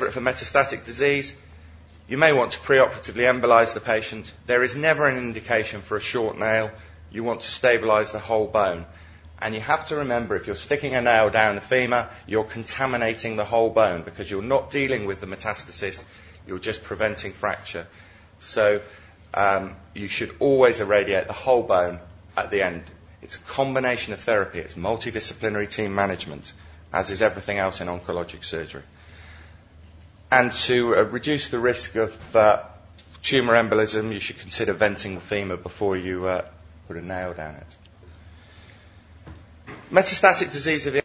for metastatic disease, you may want to preoperatively embolize the patient. There is never an indication for a short nail. You want to stabilize the whole bone. And you have to remember, if you're sticking a nail down the femur, you're contaminating the whole bone because you're not dealing with the metastasis, you're just preventing fracture. So you should always irradiate the whole bone at the end. It's a combination of therapy. It's multidisciplinary team management, as is everything else in oncologic surgery. And to reduce the risk of tumour embolism, you should consider venting the femur before you put a nail down it. Metastatic disease of